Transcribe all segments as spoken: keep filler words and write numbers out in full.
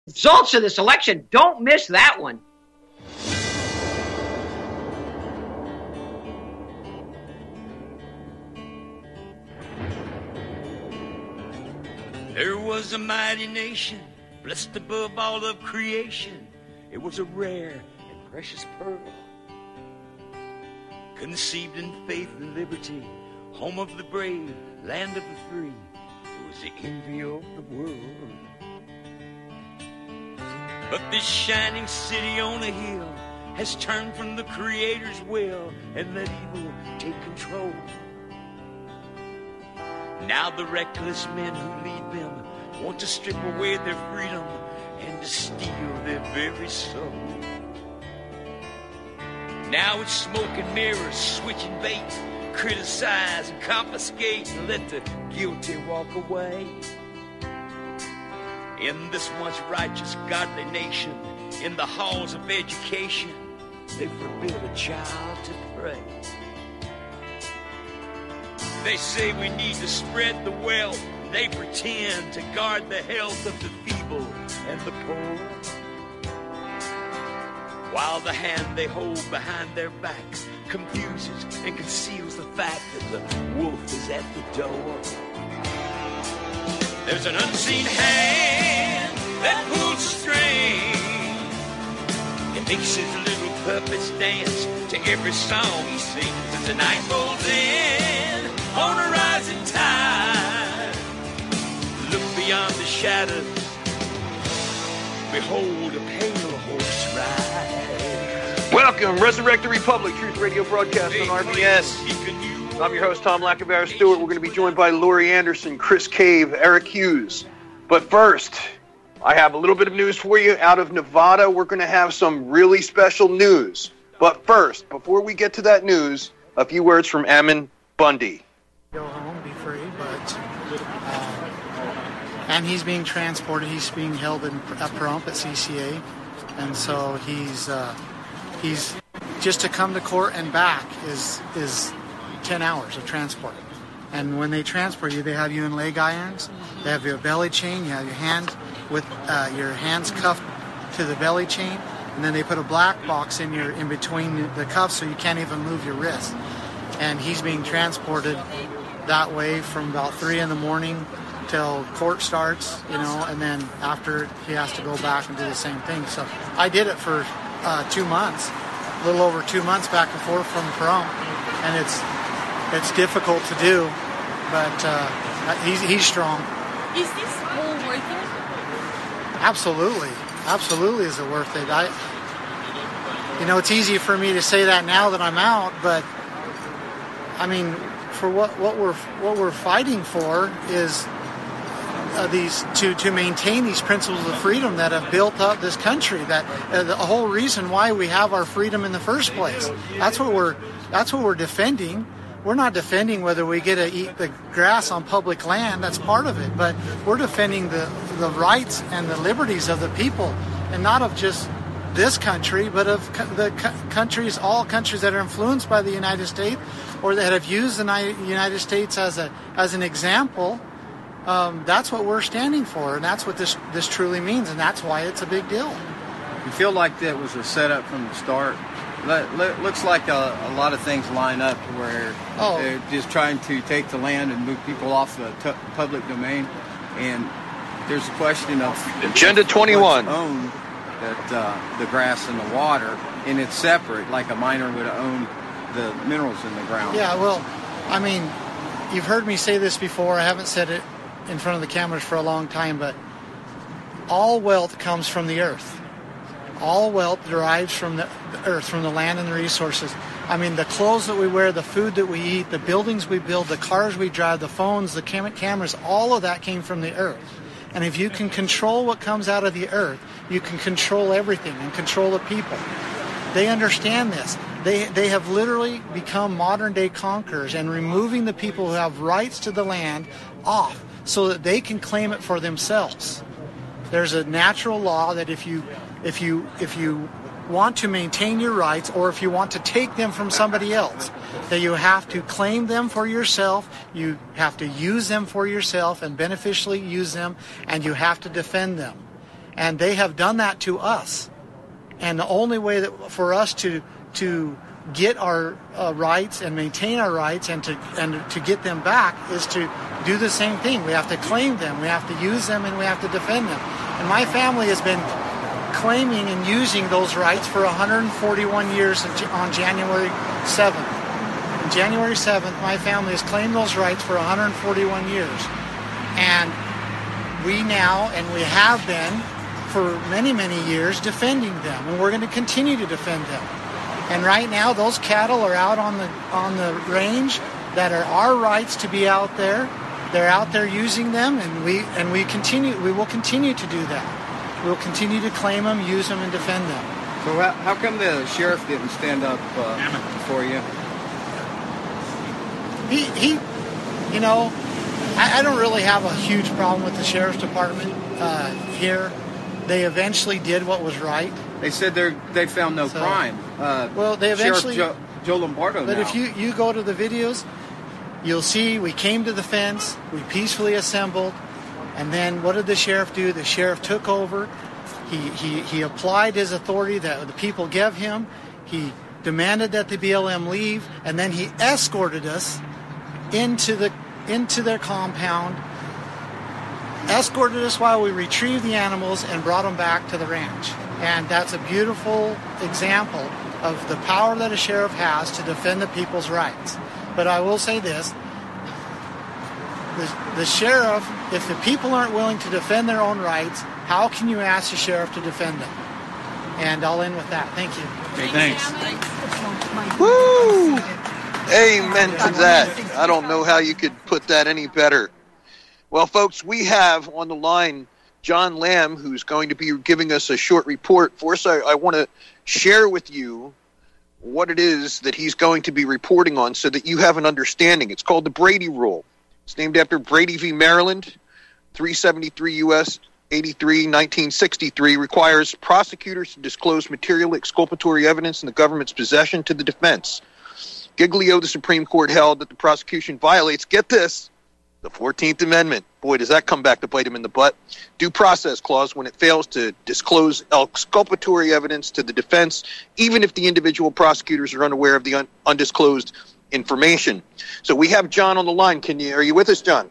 results of this election. Don't miss that one. There was a mighty nation, blessed above all of creation. It was a rare and precious pearl, conceived in faith and liberty, home of the brave, land of the free. It was the envy of the world. But this shining city on a hill has turned from the Creator's will and let evil take control. Now the reckless men who lead them want to strip away their freedom and to steal their very soul. Now it's smoke and mirrors, switching bait, criticize and confiscate and let the guilty walk away. In this once righteous, godly nation, in the halls of education, they forbid a child to pray. They say we need to spread the wealth. They pretend to guard the health of the feeble and the poor, while the hand they hold behind their backs confuses and conceals the fact that the wolf is at the door. There's an unseen hand that pulls string. It makes his little puppets dance to every song he sings as the night rolls in on a rising tide. Look beyond the shadows, behold a pale horse ride. Welcome, Resurrect the Republic, Truth Radio broadcast on R B S. I'm your host, Tom Lacavera Stewart. We're going to be joined by Lori Anderson, Chris Cave, Eric Hughes. But first, I have a little bit of news for you out of Nevada. We're going to have some really special news. But first, before we get to that news, a few words from Ammon Bundy. Go home, be free, but uh, and he's being transported. He's being held in at Pahrump at C C A, and so he's uh, he's just to come to court and back is is ten hours of transport. And when they transport you, they have you in leg irons. They have your belly chain. You have your hand with uh, your hands cuffed to the belly chain, and then they put a black box in your in between the cuffs so you can't even move your wrist. And he's being transported that way from about three in the morning till court starts, you know, and then after he has to go back and do the same thing. So I did it for uh, two months, a little over two months back and forth from Pahrump, and it's it's difficult to do, but uh, he's he's strong. Is this all worth it? Absolutely, absolutely is it worth it. I, you know, it's easy for me to say that now that I'm out, but I mean, for what, what we're what we're fighting for is uh, these to, to maintain these principles of freedom that have built up this country. That uh, the whole reason why we have our freedom in the first place. That's what we're that's what we're defending. We're not defending whether we get to eat the grass on public land. That's part of it, but we're defending the the rights and the liberties of the people, and not of just this country, but of co- the co- countries, all countries that are influenced by the United States, or that have used the United States as a as an example. Um, that's what we're standing for, and that's what this this truly means, and that's why it's a big deal. You feel like that was a setup from the start? It looks like a, a lot of things line up to where oh. they're just trying to take the land and move people off the t- public domain, and there's a question of Agenda twenty-one. Own that uh, the grass and the water, and it's separate, like a miner would own the minerals in the ground. Yeah, well, I mean, you've heard me say this before. I haven't said it in front of the cameras for a long time, but all wealth comes from the earth. All wealth derives from the earth, from the land and the resources. I mean, the clothes that we wear, the food that we eat, the buildings we build, the cars we drive, the phones, the cam- cameras, all of that came from the earth. And if you can control what comes out of the earth, you can control everything and control the people. They understand this. They they have literally become modern-day conquerors and removing the people who have rights to the land off so that they can claim it for themselves. There's a natural law that if you if you if you want to maintain your rights, or if you want to take them from somebody else, that you have to claim them for yourself, you have to use them for yourself and beneficially use them, and you have to defend them. And they have done that to us. And the only way that for us to to get our uh, rights and maintain our rights and to and to get them back is to do the same thing. We have to claim them, we have to use them, and we have to defend them. And my family has been claiming and using those rights for one hundred forty-one years on January seventh. On January seventh, my family has claimed those rights for one hundred forty-one years. And we now, and we have been for many, many years, defending them. And we're going to continue to defend them. And right now, those cattle are out on the on the range that are our rights to be out there. They're out there using them, and we and we continue. We will continue to do that. We'll continue to claim them, use them, and defend them. So how, how come the sheriff didn't stand up uh, for you? He, he, you know, I, I don't really have a huge problem with the sheriff's department uh, here. They eventually did what was right. They said they they found no so, crime. Uh, well, they eventually Sheriff Joe, Joe Lombardo. But now. if you, you go to the videos, you'll see we came to the fence, we peacefully assembled, and then what did the sheriff do? The sheriff took over. He he he applied his authority that the people gave him. He demanded that the B L M leave, and then he escorted us into the into their compound. Escorted us while we retrieved the animals and brought them back to the ranch. And that's a beautiful example of the power that a sheriff has to defend the people's rights. But I will say this, the, the sheriff, if the people aren't willing to defend their own rights, how can you ask the sheriff to defend them? And I'll end with that. Thank you. Okay, thanks. Woo! Amen to that. I don't know how you could put that any better. Well, folks, we have on the line John Lamb, who's going to be giving us a short report for us. I, I want to share with you what it is that he's going to be reporting on so that you have an understanding. It's called the Brady Rule. It's named after Brady v. Maryland, three seventy-three U S eighty-three, nineteen sixty-three, requires prosecutors to disclose material exculpatory evidence in the government's possession to the defense. Giglio, the Supreme Court, held that the prosecution violates, get this, the fourteenth Amendment. Boy, does that come back to bite him in the butt. Due process clause when it fails to disclose exculpatory evidence to the defense, even if the individual prosecutors are unaware of the un- undisclosed information. So we have John on the line. Can you? Are you with us, John?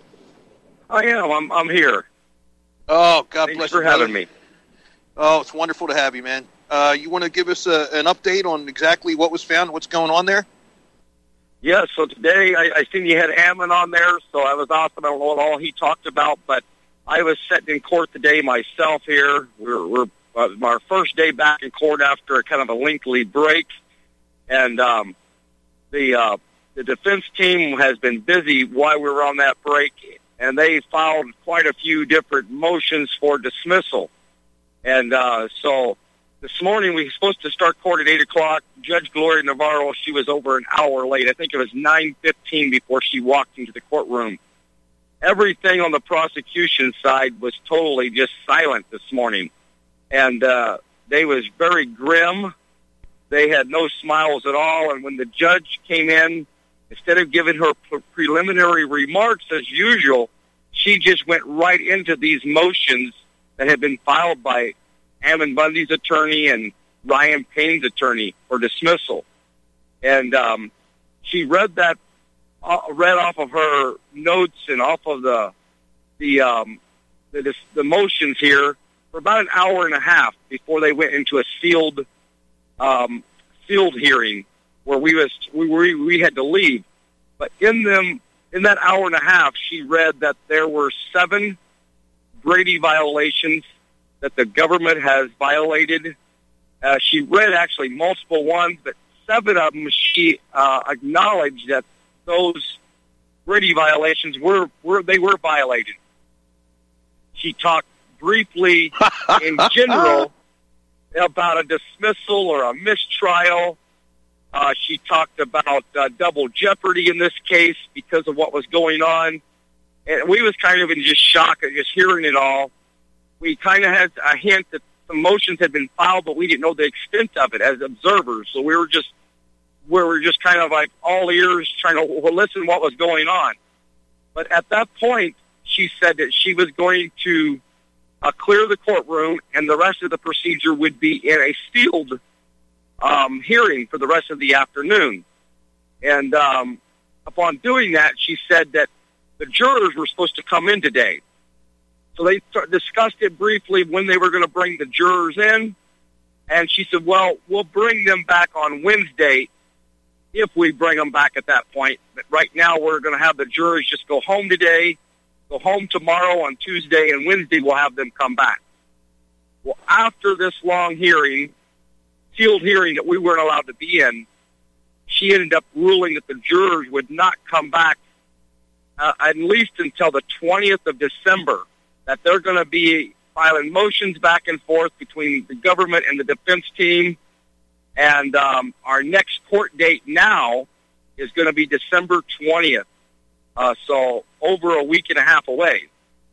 I am. I'm. I'm here. Oh, God Thanks bless you. you. for having me. Oh, it's wonderful to have you, man. Uh, you want to give us a, an update on exactly what was found, what's going on there? Yeah, so today I, I seen you had Ammon on there, so I was awesome. I don't know what all he talked about, but I was sitting in court today myself here. We're, we're uh, our first day back in court after a kind of a lengthy break, and um, the uh, the defense team has been busy while we were on that break, and they filed quite a few different motions for dismissal. And uh, so this morning we were supposed to start court at eight o'clock. Judge Gloria Navarro, she was over an hour late. I think it was nine fifteen before she walked into the courtroom. Everything on the prosecution side was totally just silent this morning. And uh, they was very grim. They had no smiles at all. And when the judge came in, instead of giving her pre- preliminary remarks as usual, she just went right into these motions that had been filed by Ammon Bundy's attorney and Ryan Payne's attorney for dismissal. And um, she read that, uh, read off of her notes and off of the the, um, the the motions here for about an hour and a half before they went into a sealed um, sealed hearing where we was we we, we had to leave. But in them in that hour and a half, she read that there were seven Brady violations that the government has violated. Uh, she read actually multiple ones, but seven of them she uh, acknowledged that those Brady violations were, were they were violated. She talked briefly in general about a dismissal or a mistrial. Uh, she talked about uh, double jeopardy in this case because of what was going on. And we was kind of in just shock at just hearing it all. We kind of had a hint that some motions had been filed, but we didn't know the extent of it as observers. So we were just, we were just kind of like all ears trying to listen what was going on. But at that point, she said that she was going to uh, clear the courtroom, and the rest of the procedure would be in a sealed um, hearing for the rest of the afternoon. And um, upon doing that, she said that the jurors were supposed to come in today. So they th- discussed it briefly when they were going to bring the jurors in. And she said, well, we'll bring them back on Wednesday if we bring them back at that point. But right now we're going to have the jurors just go home today, go home tomorrow on Tuesday, and Wednesday we'll have them come back. Well, after this long hearing, sealed hearing that we weren't allowed to be in, she ended up ruling that the jurors would not come back uh, at least until the twentieth of December, that they're going to be filing motions back and forth between the government and the defense team. And um, our next court date now is going to be December twentieth. Uh, so over a week and a half away.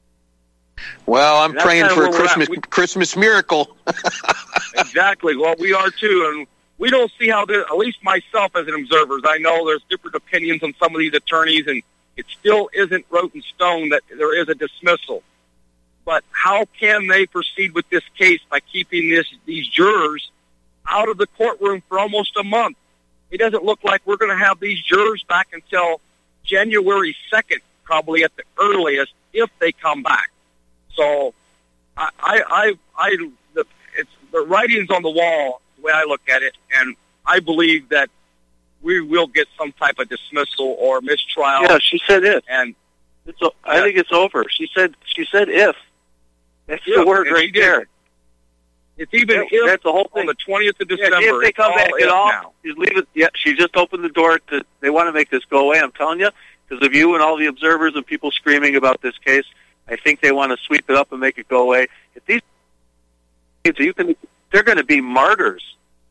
Well, I'm praying for a Christmas we, Christmas miracle. Exactly. Well, we are too. And we don't see how this, at least myself as an observer, I know there's different opinions on some of these attorneys, and it still isn't wrote in stone that there is a dismissal. But how can they proceed with this case by keeping this, these jurors out of the courtroom for almost a month? It doesn't look like we're going to have these jurors back until January second, probably at the earliest, if they come back. So, I, I, I, I the, it's the writing's on the wall, the way I look at it, and I believe that we will get some type of dismissal or mistrial. Yeah, she said if, and it's. I yeah. think it's over. She said. She said if. That's if, the word right there. It's even yeah, if that's the whole thing. On the twentieth of December. Yeah, if they come back at all, now. She's leave it. Yeah, she just opened the door to. They want to make this go away. I'm telling you, because of you and all the observers and people screaming about this case. I think they want to sweep it up and make it go away. If these, you can, they're going to be martyrs.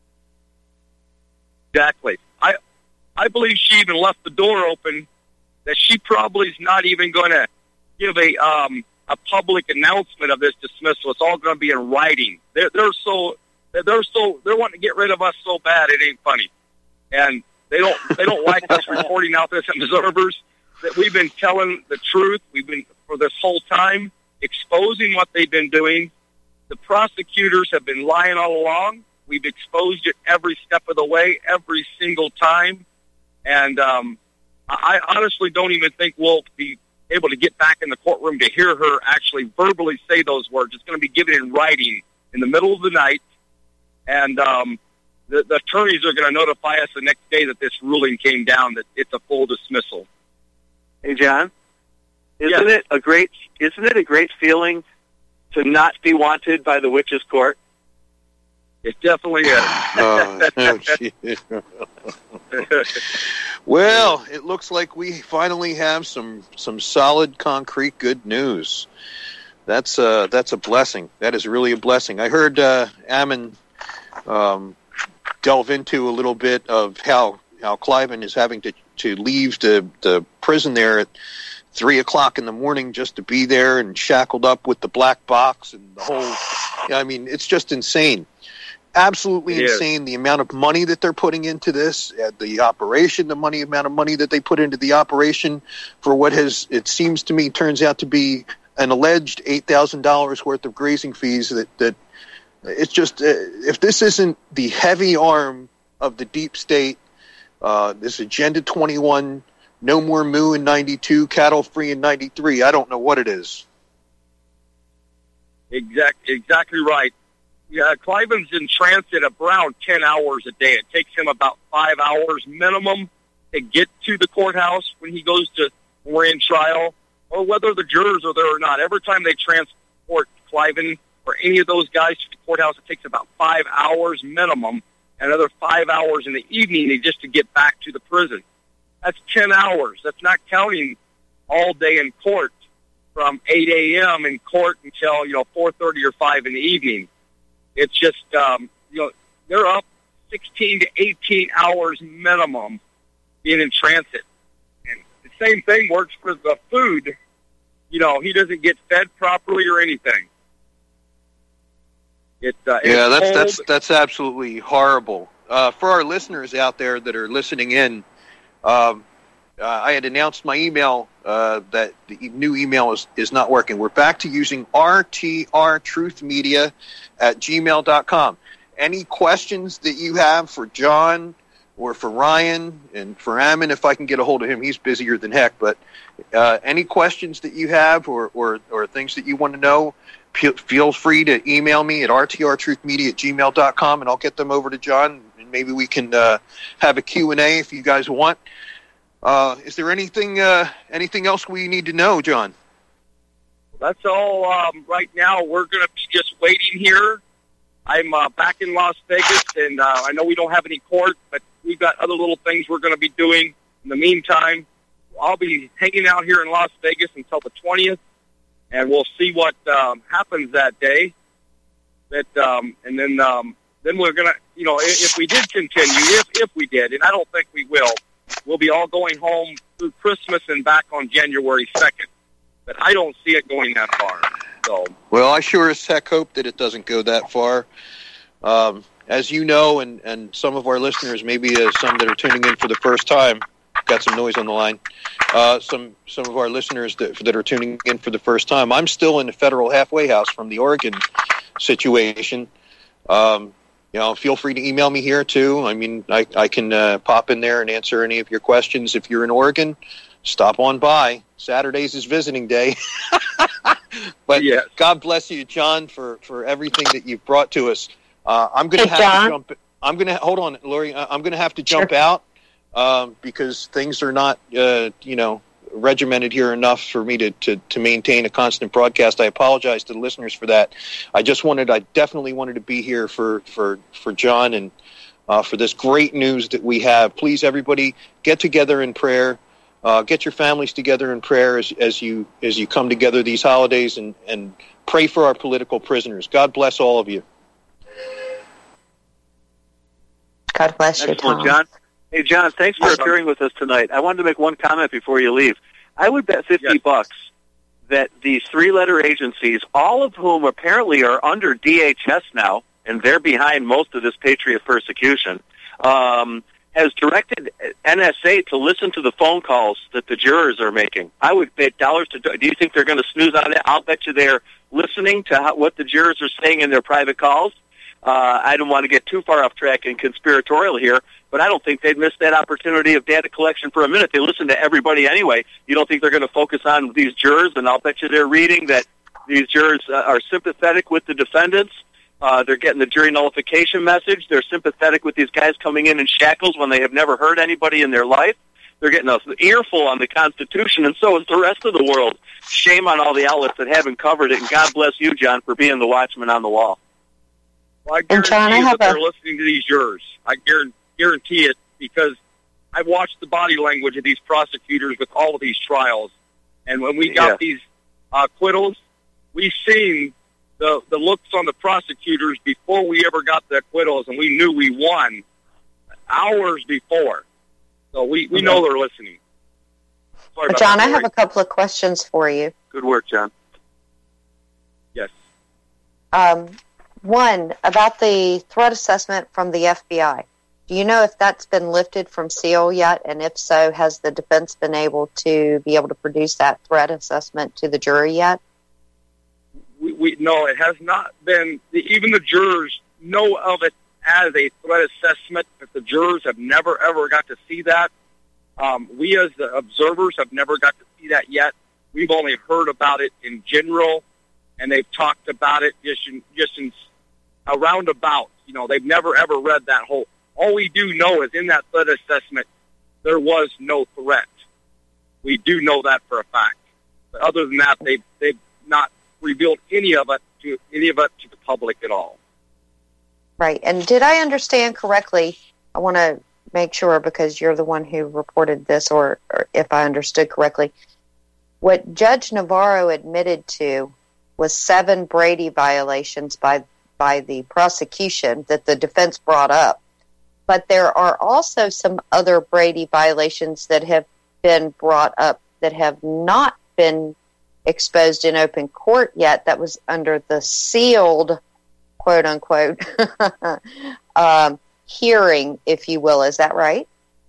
Exactly. I, I believe she even left the door open that she probably is not even going to give a um, a public announcement of this dismissal. It's all going to be in writing. They're they're so they're so they're wanting to get rid of us so bad it ain't funny, and they don't they don't like us reporting out this as observers that we've been telling the truth. We've been for this whole time exposing what they've been doing. The prosecutors have been lying all along. We've exposed it every step of the way, every single time. And um, I honestly don't even think we'll be able to get back in the courtroom to hear her actually verbally say those words. It's going to be given in writing in the middle of the night. And um, the, the attorneys are going to notify us the next day that this ruling came down, that it's a full dismissal. Hey, John, isn't yes. it a great isn't it a great feeling to not be wanted by the witches' court? It definitely is. oh, oh, well, it looks like we finally have some, some solid, concrete, good news. That's uh, that's a blessing. That is really a blessing. I heard uh, Ammon um, delve into a little bit of how how Cliven is having to, to leave the the prison there at three o'clock in the morning just to be there and shackled up with the black box and the whole. I mean, it's just insane. Absolutely it insane, is. The amount of money that they're putting into this, uh, the operation, the money amount of money that they put into the operation for what has, it seems to me, turns out to be an alleged eight thousand dollars worth of grazing fees. That, that it's just, uh, if this isn't the heavy arm of the deep state, uh, this Agenda twenty-one, no more moo in ninety-two, cattle free in ninety-three, I don't know what it is. Exact, exactly right. Yeah, Cliven's in transit around ten hours a day. It takes him about five hours minimum to get to the courthouse when he goes to, when we're in trial, or whether the jurors are there or not. Every time they transport Cliven or any of those guys to the courthouse, it takes about five hours minimum, and another five hours in the evening just to get back to the prison. That's ten hours. That's not counting all day in court from eight a.m. in court until, you know, four thirty or five in the evening. It's just, um, you know, they're up sixteen to eighteen hours minimum being in transit. And the same thing works for the food. You know, he doesn't get fed properly or anything. It, uh, yeah, that's, that's, that's absolutely horrible. Uh, for our listeners out there that are listening in, um, uh, I had announced my email uh, that the new email is, is not working. We're back to using R T R Truth Media at gmail dot com. Any questions that you have for John or for Ryan and for Ammon, if I can get a hold of him, he's busier than heck. But uh, any questions that you have or, or, or things that you want to know, p- feel free to email me at R T R Truth Media at gmail dot com, and I'll get them over to John, and maybe we can uh, have a Q and A if you guys want. Uh, is there anything uh, anything else we need to know, John? That's all. Um, right now, we're going to be just waiting here. I'm uh, back in Las Vegas, and uh, I know we don't have any court, but we've got other little things we're going to be doing. In the meantime, I'll be hanging out here in Las Vegas until the twentieth, and we'll see what um, happens that day. That um, and then um, then we're going to, you know, if, if we did continue, if if we did, and I don't think we will, we'll be all going home through Christmas and back on January second. But I don't see it going that far. So. Well, I sure as heck hope that it doesn't go that far. Um, as you know, and, and some of our listeners, maybe uh, some that are tuning in for the first time, got some noise on the line, uh, some some of our listeners that, that are tuning in for the first time, I'm still in the federal halfway house from the Oregon situation. Um, you know, feel free to email me here, too. I mean, I, I can uh, pop in there and answer any of your questions. If you're in Oregon, stop on by. Saturdays is visiting day. But yes. God bless you, John, for, for everything that you've brought to us. Uh, I'm going to hey, have John. to jump. I'm going to hold on, Lori. I'm going to have to jump sure. out um, because things are not, uh, you know, regimented here enough for me to, to, to maintain a constant broadcast. I apologize to the listeners for that. I just wanted, I definitely wanted to be here for for for John and uh, for this great news that we have. Please, everybody, get together in prayer. Uh, get your families together in prayer as, as you as you come together these holidays, and, and pray for our political prisoners. God bless all of you. God bless you, Excellent, Tom. John. Hey, John, thanks for appearing with us tonight. I wanted to make one comment before you leave. I would bet fifty yes. bucks that these three-letter agencies, all of whom apparently are under D H S now, and they're behind most of this patriot persecution, um, has directed N S A to listen to the phone calls that the jurors are making. I would bet dollars to... Do you think they're going to snooze on it? I'll bet you they're listening to how, what the jurors are saying in their private calls. Uh, I don't want to get too far off track and conspiratorial here, but I don't think they'd miss that opportunity of data collection for a minute. They listen to everybody anyway. You don't think they're going to focus on these jurors? And I'll bet you they're reading that these jurors uh, are sympathetic with the defendants. Uh, they're getting the jury nullification message. They're sympathetic with these guys coming in in shackles when they have never heard anybody in their life. They're getting an earful on the Constitution, and so is the rest of the world. Shame on all the outlets that haven't covered it, and God bless you, John, for being the watchman on the wall. Well, I guarantee John, I that they're a... listening to these jurors. I guarantee it, because I've watched the body language of these prosecutors with all of these trials, and when we got yeah. these uh, acquittals, we seen the the looks on the prosecutors before we ever got the acquittals, and we knew we won hours before. So we, we okay. know they're listening. Sorry about John, that, I have a couple of questions for you. Good work, John. Yes. Um, one, about the threat assessment from the F B I. Do you know if that's been lifted from seal yet? And if so, has the defense been able to be able to produce that threat assessment to the jury yet? We, we no, it has not been. Even the jurors know of it as a threat assessment, but the jurors have never, ever got to see that. Um, we as the observers have never got to see that yet. We've only heard about it in general, and they've talked about it just in, just in a roundabout. You know, they've never, ever read that whole. All we do know is in that threat assessment, there was no threat. We do know that for a fact. But other than that, they've, they've not revealed any of it to any of it to the public at all. Right. And did I understand correctly? I want to make sure, because you're the one who reported this, or, or if I understood correctly, what Judge Navarro admitted to was seven Brady violations by by the prosecution that the defense brought up. But there are also some other Brady violations that have been brought up that have not been exposed in open court yet. That was under the sealed, quote unquote, um, hearing, if you will. Is that right?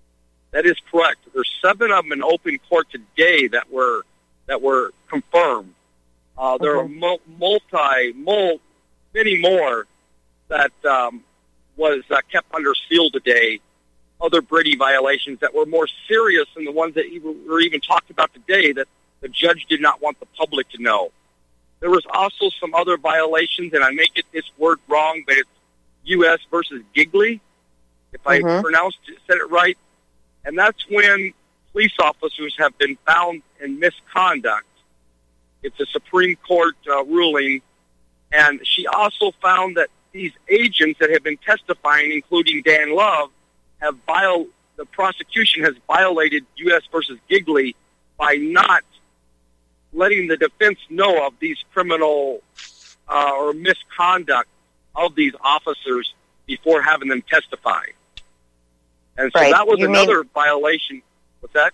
That is correct. There's seven of them in open court today that were that were confirmed. Uh, there Mhm. are mul- multi, mul- many more that um, was uh, kept under seal today. Other Brady violations that were more serious than the ones that even, were even talked about today that the judge did not want the public to know. There was also some other violations, and I may get this word wrong, but it's U S versus Gigley, if I Mhm. pronounced it, said it right. And that's when police officers have been found in misconduct. It's a Supreme Court uh, ruling. And she also found that these agents that have been testifying, including Dan Love, have viol- the prosecution has violated U S versus Gigley by not letting the defense know of these criminal uh, or misconduct of these officers before having them testify. And so Right. that was You another mean- violation. What's that?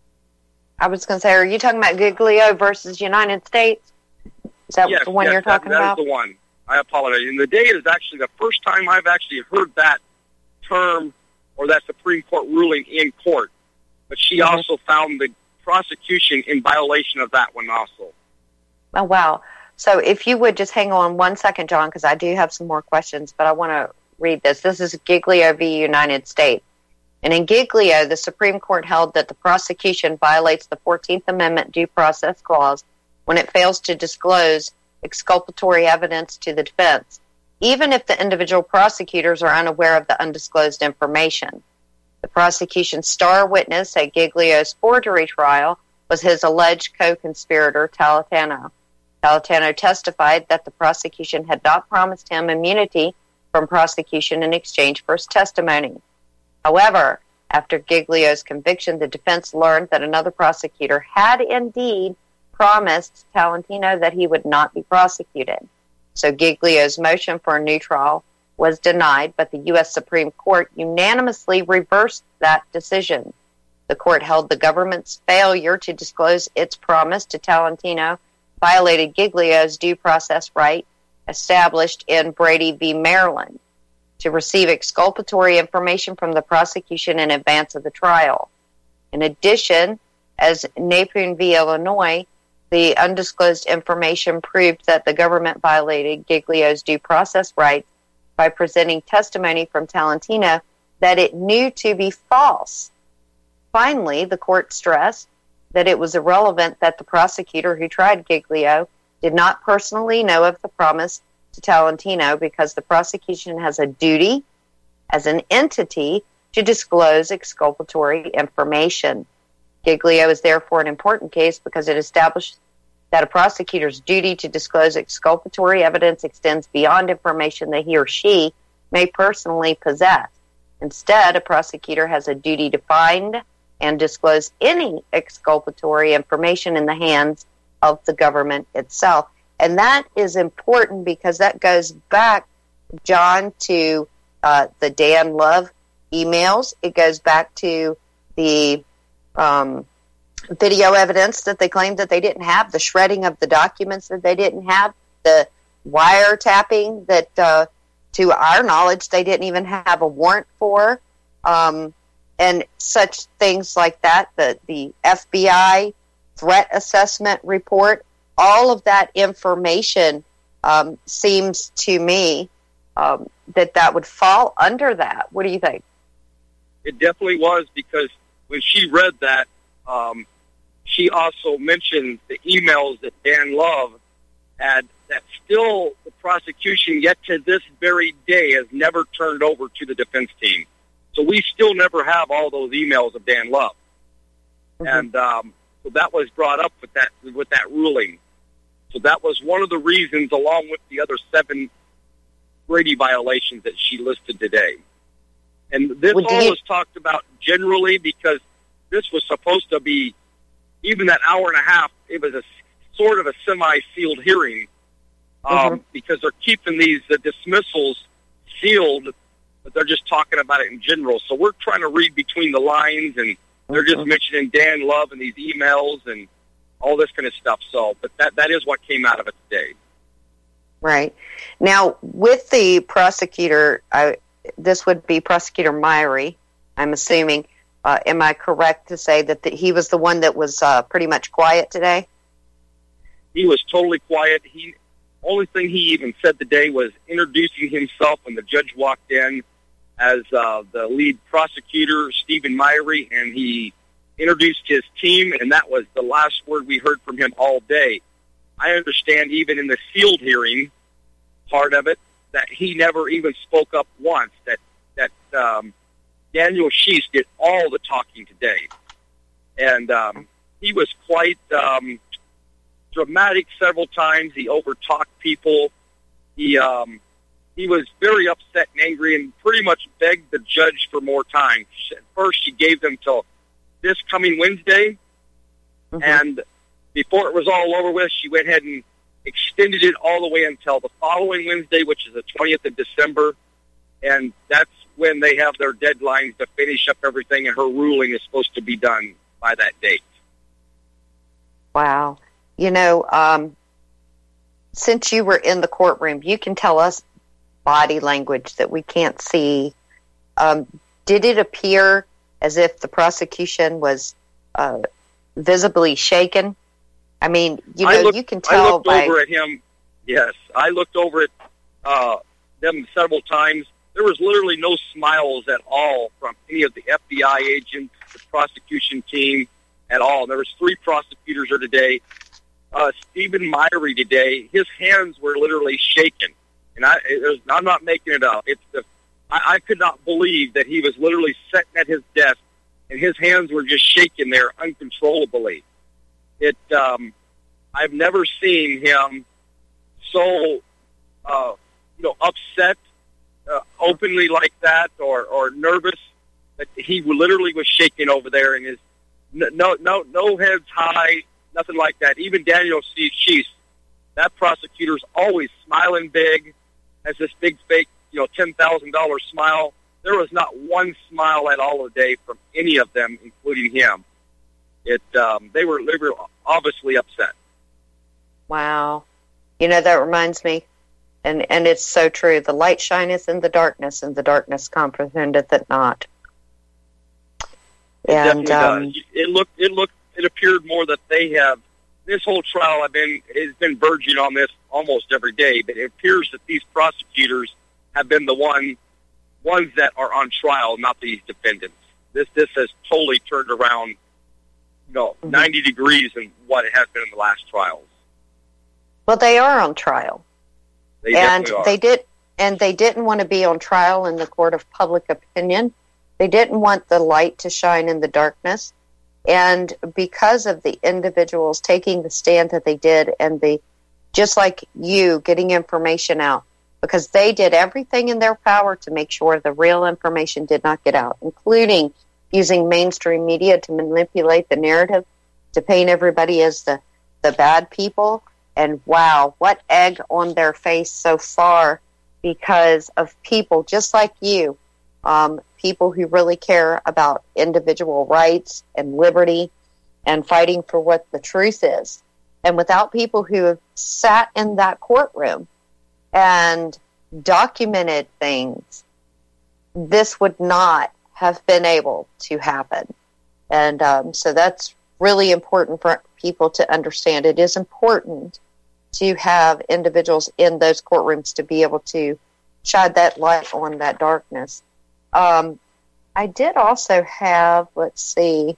I was going to say, are you talking about Giglio versus United States? Is that yes, the one yes, you're that- talking that about? is the one. I apologize. And the day is actually the first time I've actually heard that term or that Supreme Court ruling in court. But she Mhm. also found the prosecution in violation of that one also. Oh, wow. So if you would just hang on one second, John, because I do have some more questions, but I want to read this. This is Giglio v. United States. And in Giglio, the Supreme Court held that the prosecution violates the fourteenth Amendment due process clause when it fails to disclose exculpatory evidence to the defense, even if the individual prosecutors are unaware of the undisclosed information. The prosecution's star witness at Giglio's forgery trial was his alleged co-conspirator, Talatano. Talatano testified that the prosecution had not promised him immunity from prosecution in exchange for his testimony. However, after Giglio's conviction, the defense learned that another prosecutor had indeed promised Talentino that he would not be prosecuted. So Giglio's motion for a new trial was denied, but the U S Supreme Court unanimously reversed that decision. The court held the government's failure to disclose its promise to Talentino violated Giglio's due process right established in Brady v. Maryland to receive exculpatory information from the prosecution in advance of the trial. In addition, as Napun v. Illinois, the undisclosed information proved that the government violated Giglio's due process rights by presenting testimony from Talentino that it knew to be false. Finally, the court stressed that it was irrelevant that the prosecutor who tried Giglio did not personally know of the promise to Talentino because the prosecution has a duty as an entity to disclose exculpatory information. Giglio is therefore an important case because it established that a prosecutor's duty to disclose exculpatory evidence extends beyond information that he or she may personally possess. Instead, a prosecutor has a duty to find and disclose any exculpatory information in the hands of the government itself. And that is important because that goes back, John, to uh, the Dan Love emails. It goes back to the um, video evidence that they claimed that they didn't have, the shredding of the documents that they didn't have, the wiretapping that, uh, to our knowledge, they didn't even have a warrant for, um, and such things like that, the, the F B I threat assessment report. All of that information um, seems to me um, that that would fall under that. What do you think? It definitely was, because when she read that, um, she also mentioned the emails that Dan Love had that still the prosecution, yet to this very day, has never turned over to the defense team. So we still never have all those emails of Dan Love. Mm-hmm. And um, so that was brought up with that with that ruling. So that was one of the reasons, along with the other seven Brady violations that she listed today. And this Would all you- was talked about generally because this was supposed to be, even that hour and a half, it was a sort of a semi-sealed hearing um, Mm-hmm. because they're keeping these uh, dismissals sealed, but they're just talking about it in general. So we're trying to read between the lines, and they're just Mhm. mentioning Dan Love and these emails and all this kind of stuff. So, but that that is what came out of it today. Right. Now, with the prosecutor, I, this would be Prosecutor Myrie, I'm assuming. Uh, am I correct to say that the, he was the one that was uh, pretty much quiet today? He was totally quiet. He only thing he even said today was introducing himself when the judge walked in as uh, the lead prosecutor, Stephen Myrie, and he introduced his team, and that was the last word we heard from him all day. I understand even in the sealed hearing part of it that he never even spoke up once, that, that um, Daniel Sheese did all the talking today. And um, he was quite um, dramatic several times. He overtalked people. He um, he was very upset and angry and pretty much begged the judge for more time. At first, she gave them till this coming Wednesday, mm-hmm. and before it was all over with, she went ahead and extended it all the way until the following Wednesday, which is the twentieth of December, and that's when they have their deadlines to finish up everything, and her ruling is supposed to be done by that date. Wow. You know, um, since you were in the courtroom, you can tell us body language that we can't see. Um, did it appear as if the prosecution was uh, visibly shaken? I mean, you know, looked, you can tell I looked by... over at him, yes. I looked over at uh, them several times. There was literally no smiles at all from any of the F B I agents, the prosecution team, at all. There was three prosecutors here today. Uh, Stephen Myrie today, his hands were literally shaking. And I, it was, I'm not making it up. It's the, I, I could not believe that he was literally sitting at his desk and his hands were just shaking there uncontrollably. It, um, I've never seen him so, uh, you know, upset, uh, openly like that, or, or nervous. That he literally was shaking over there, and his no, no, no heads high, nothing like that. Even Daniel Sheese, that prosecutor's always smiling big, has this big fake, you know, ten thousand dollar smile. There was not one smile at all today from any of them, including him. It, um, they were, they were obviously upset. Wow. You know, that reminds me, and, and it's so true, the light shineth in the darkness, and the darkness comprehendeth it not. It and, definitely um, does. It looked, it looked, it appeared more that they have, this whole trial I've been, has been verging on this almost every day, but it appears that these prosecutors have been the one, ones that are on trial, not these defendants. This, this has totally turned around, you know, mm-hmm. ninety degrees in what it has been in the last trials. Well, they are on trial. They and definitely are. they did, and they didn't want to be on trial in the court of public opinion. They didn't want the light to shine in the darkness. And because of the individuals taking the stand that they did, and the, just like you, getting information out, because they did everything in their power to make sure the real information did not get out, including using mainstream media to manipulate the narrative, to paint everybody as the, the bad people. And wow, what egg on their face so far because of people just like you, um, people who really care about individual rights and liberty and fighting for what the truth is. And without people who have sat in that courtroom and documented things, this would not have been able to happen. And um, so that's really important for people to understand. It is important to have individuals in those courtrooms to be able to shine that light on that darkness. Um, I did also have, let's see.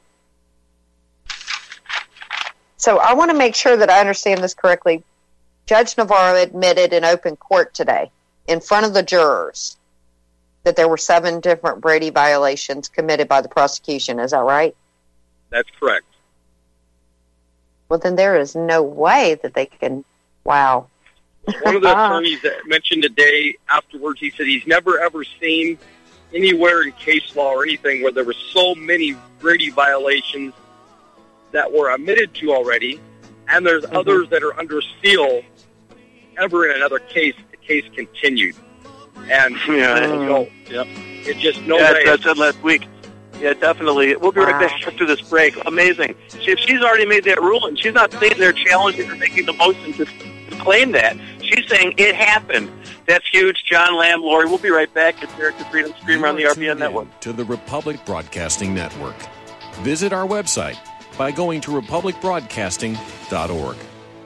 So I want to make sure that I understand this correctly. Judge Navarro admitted in open court today, in front of the jurors, that there were seven different Brady violations committed by the prosecution. Is that right? That's correct. Well, then there is no way that they can, wow. One of the attorneys that mentioned today afterwards, he said he's never ever seen anywhere in case law or anything where there were so many Brady violations that were admitted to already, and there's mm-hmm. others that are under seal ever in another case, the case continued. And, yeah, you know, yep. it's just no yeah, way. That's said last week. Yeah, definitely. We'll be wow. right back after this break. Amazing. See, if she's already made that rule and she's not sitting there challenging or making the motion to claim that. She's saying it happened. That's huge. John Lamb, Lori, we'll be right back. It's Eric the Freedom Screamer on the R B N Network. To the Republic Broadcasting Network. Visit our website by going to republic broadcasting dot org.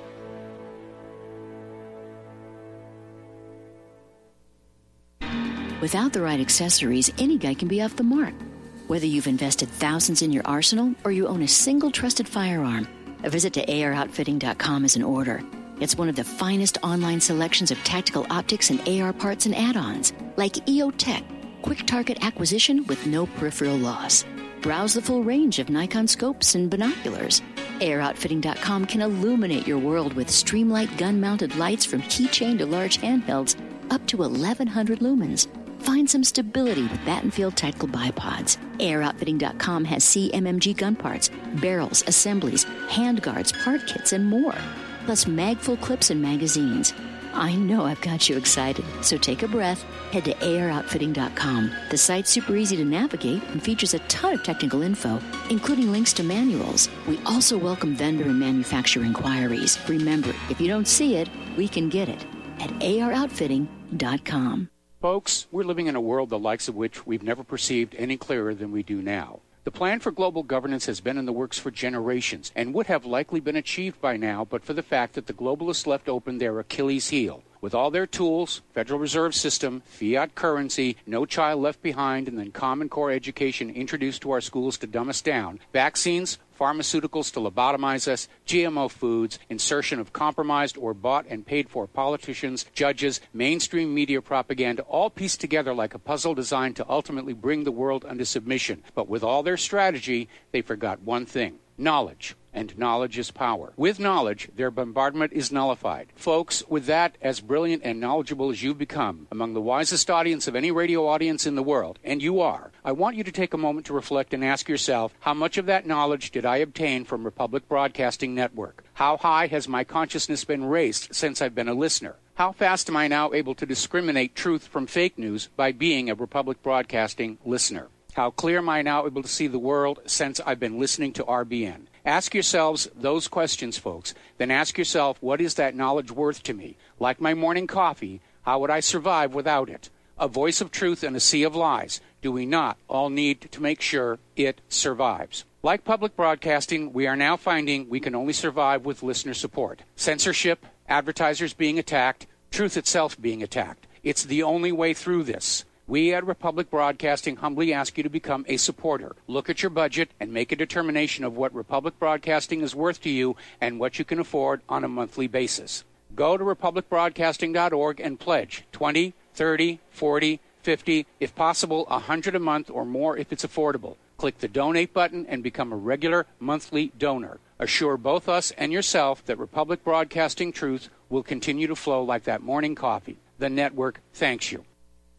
Without the right accessories, any guy can be off the mark. Whether you've invested thousands in your arsenal or you own a single trusted firearm, a visit to A R outfitting dot com is in order. It's one of the finest online selections of tactical optics and A R parts and add-ons, like E O Tech, quick target acquisition with no peripheral loss. Browse the full range of Nikon scopes and binoculars. A R outfitting dot com can illuminate your world with Streamlight gun-mounted lights from keychain to large handhelds up to eleven hundred lumens. Find some stability with Battenfield Tactical Bipods. A R outfitting dot com has C M M G gun parts, barrels, assemblies, handguards, part kits, and more. Plus mag-full clips and magazines. I know I've got you excited, so take a breath. Head to A R outfitting dot com. The site's super easy to navigate and features a ton of technical info, including links to manuals. We also welcome vendor and manufacturer inquiries. Remember, if you don't see it, we can get it at A R outfitting dot com. Folks, we're living in a world the likes of which we've never perceived any clearer than we do now. The plan for global governance has been in the works for generations and would have likely been achieved by now but for the fact that the globalists left open their Achilles heel. With all their tools, Federal Reserve System, fiat currency, no child left behind, and then Common Core education introduced to our schools to dumb us down, vaccines, pharmaceuticals to lobotomize us, G M O foods, insertion of compromised or bought and paid for politicians, judges, mainstream media propaganda, all pieced together like a puzzle designed to ultimately bring the world under submission. But with all their strategy, they forgot one thing: knowledge. And knowledge is power. With knowledge, their bombardment is nullified. Folks, with that, as brilliant and knowledgeable as you've become, among the wisest audience of any radio audience in the world, and you are, I want you to take a moment to reflect and ask yourself, how much of that knowledge did I obtain from Republic Broadcasting Network? How high has my consciousness been raised since I've been a listener? How fast am I now able to discriminate truth from fake news by being a Republic Broadcasting listener? How clear am I now able to see the world since I've been listening to R B N? Ask yourselves those questions, folks. Then ask yourself, what is that knowledge worth to me? Like my morning coffee, how would I survive without it? A voice of truth in a sea of lies. Do we not all need to make sure it survives? Like public broadcasting, we are now finding we can only survive with listener support. Censorship, advertisers being attacked, truth itself being attacked. It's the only way through this. We at Republic Broadcasting humbly ask you to become a supporter. Look at your budget and make a determination of what Republic Broadcasting is worth to you and what you can afford on a monthly basis. Go to republic broadcasting dot org and pledge twenty, thirty, forty, fifty, if possible one hundred a month or more if it's affordable. Click the donate button and become a regular monthly donor. Assure both us and yourself that Republic Broadcasting truth will continue to flow like that morning coffee. The network thanks you.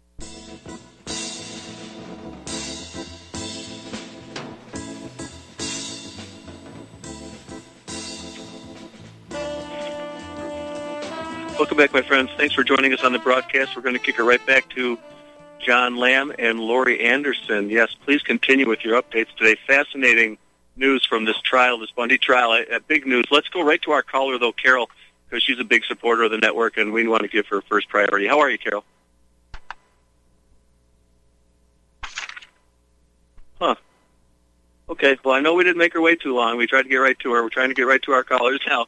Welcome back, my friends. Thanks for joining us on the broadcast. We're going to kick it right back to John Lamb and Lori Anderson. Yes, please continue with your updates today. Fascinating news from this trial, this Bundy trial. Uh, big news. Let's go right to our caller, though, Carol, because she's a big supporter of the network, and we want to give her first priority. How are you, Carol? Huh. Okay, well, I know we didn't make her wait too long. We tried to get right to her. We're trying to get right to our callers now.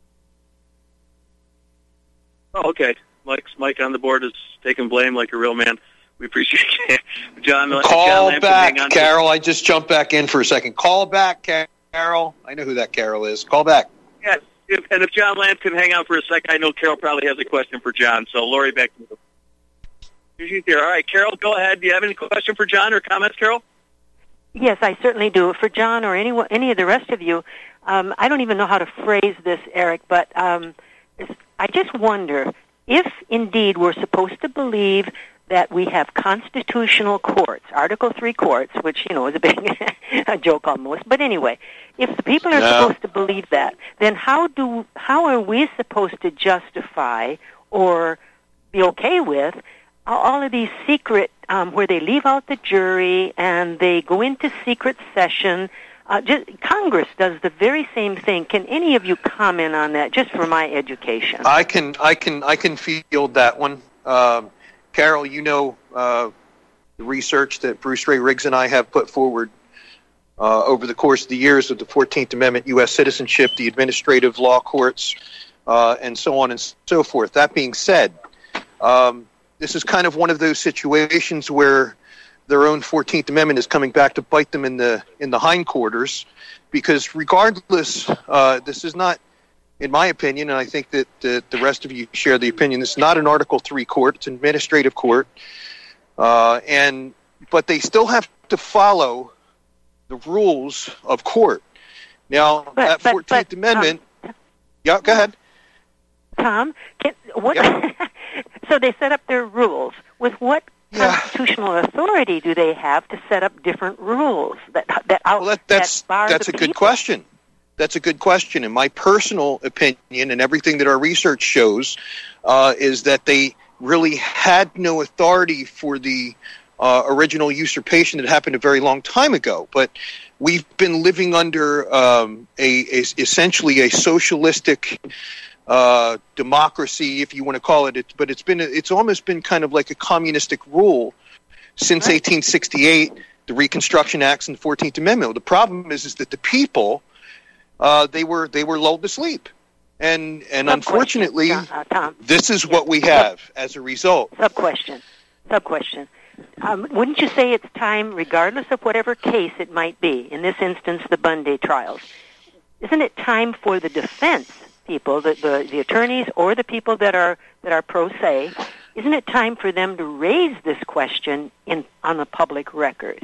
Oh, okay. Mike's Mike on the board is taking blame like a real man. We appreciate it. John, call John back, Carol. I just jumped back in for a second. Call back, Carol. I know who that Carol is. Call back. Yeah, if, and if John Lamb can hang out for a second, I know Carol probably has a question for John. So, Lori, back to you. She's here. All right, Carol, go ahead. Do you have any question for John or comments, Carol? Yes, I certainly do. For John or any any of the rest of you, um, I don't even know how to phrase this, Eric, but um, I just wonder if indeed we're supposed to believe that we have constitutional courts, Article three courts, which, you know, is a big a joke almost. But anyway, if the people are no. supposed to believe that, then how do how are we supposed to justify or be okay with all of these secret, um, where they leave out the jury and they go into secret session Uh, just, Congress does the very same thing. Can any of you comment on that, just for my education? I can, I can, I can field that one. Uh, Carol, you know uh, the research that Bruce Ray Riggs and I have put forward uh, over the course of the years with the fourteenth Amendment, U S citizenship, the administrative law courts, uh, and so on and so forth. That being said, um, this is kind of one of those situations where their own fourteenth Amendment is coming back to bite them in the in the hindquarters, because regardless, uh, this is not, in my opinion, and I think that the, the rest of you share the opinion, this is not an Article three court, it's an administrative court, uh, and but they still have to follow the rules of court. Now, but, that but, fourteenth but, Amendment, um, yeah, go ahead. Tom, can, what? Yep. So they set up their rules. With what Yeah. constitutional authority do they have to set up different rules that that, out, Well, that, that's that bar that's the a good people? question. That's a good question. In my personal opinion, and everything that our research shows, uh, is that they really had no authority for the uh, original usurpation that happened a very long time ago. But we've been living under um, a, a essentially a socialistic uh, democracy, if you want to call it. it but it's been it's almost been kind of like a communistic rule since Right. eighteen sixty-eight, the Reconstruction Acts and the fourteenth Amendment. Well, the problem is is that the people uh, they were they were lulled to sleep, and and Sub unfortunately, question, Tom, uh, Tom. this is what we have as a result. Sub question. Sub question. Um, wouldn't you say it's time, regardless of whatever case it might be, in this instance, the Bundy trials, isn't it time for the defense people, the, the, the attorneys or the people that are that are pro se, isn't it time for them to raise this question in on the public record?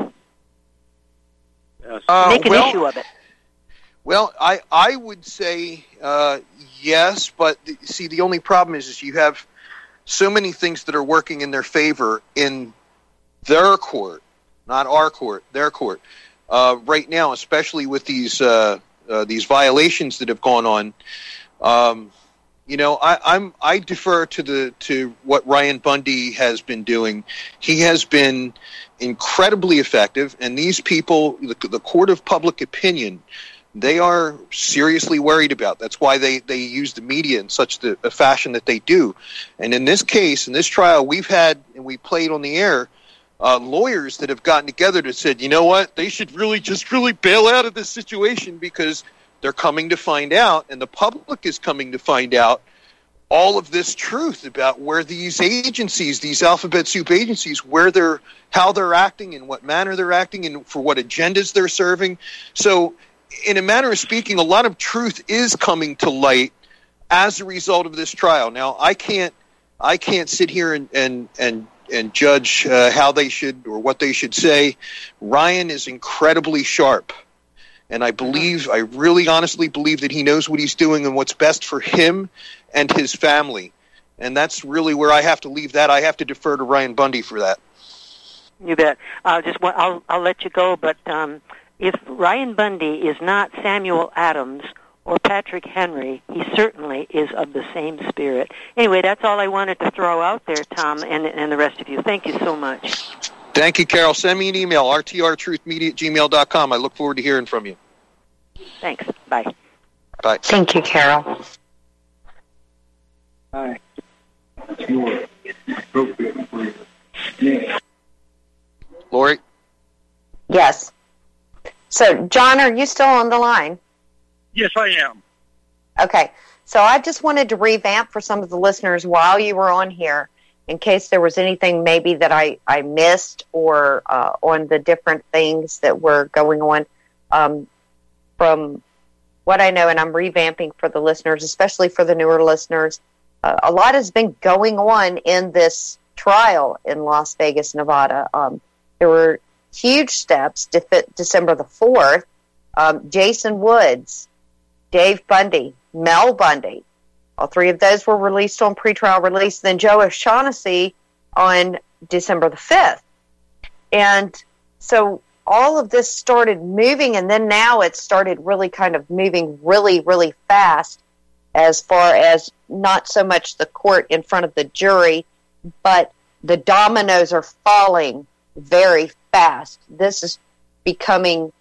Yes. Uh, Make an well, issue of it. Well, I I would say uh, yes, but the, see, the only problem is is you have so many things that are working in their favor in their court, not our court, their court, uh, right now, especially with these uh, uh, these violations that have gone on. Um, you know, I, I'm I defer to the to what Ryan Bundy has been doing. He has been incredibly effective, and these people, the, the court of public opinion, they are seriously worried about. That's why they, they use the media in such the, a fashion that they do. And in this case, in this trial, we've had, and we played on the air, uh, lawyers that have gotten together that said, you know what, they should really just really bail out of this situation because they're coming to find out, and the public is coming to find out, all of this truth about where these agencies, these alphabet soup agencies, where they're, how they're acting, in what manner they're acting, and for what agendas they're serving. So, in a manner of speaking, a lot of truth is coming to light as a result of this trial. Now, I can't, I can't sit here and and and, and judge uh, how they should or what they should say. Ryan is incredibly sharp, and I believe, I really honestly believe that he knows what he's doing and what's best for him and his family. And that's really where I have to leave that. I have to defer to Ryan Bundy for that. You bet. I'll just I'll I'll let you go, but. Um, If Ryan Bundy is not Samuel Adams or Patrick Henry, he certainly is of the same spirit. Anyway, that's all I wanted to throw out there, Tom, and, and the rest of you. Thank you so much. Thank you, Carol. Send me an email, r t r truth media at gmail dot com. I look forward to hearing from you. Thanks. Bye. Bye. Thank you, Carol. Hi. That's more appropriate for you. Lori? Yes. So, John, are you still on the line? Yes, I am. Okay. So I just wanted to revamp for some of the listeners while you were on here, in case there was anything maybe that I, I missed or uh, on the different things that were going on. Um, from what I know, and I'm revamping for the listeners, especially for the newer listeners, uh, a lot has been going on in this trial in Las Vegas, Nevada. Um, there were huge steps. De- December the fourth, um, Jason Woods, Dave Bundy, Mel Bundy, all three of those were released on pretrial release. Then Joe O'Shaughnessy on December the fifth. And so all of this started moving, and then now it started really kind of moving really, really fast as far as not so much the court in front of the jury, but the dominoes are falling very fast. This is becoming